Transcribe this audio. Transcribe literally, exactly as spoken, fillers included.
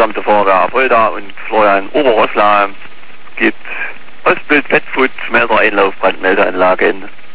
gesamte Feuerwehr Apolda und Florian Oberosla gibt Ostbild Petfood Schmelzer Einlauf Brandmeldeanlage in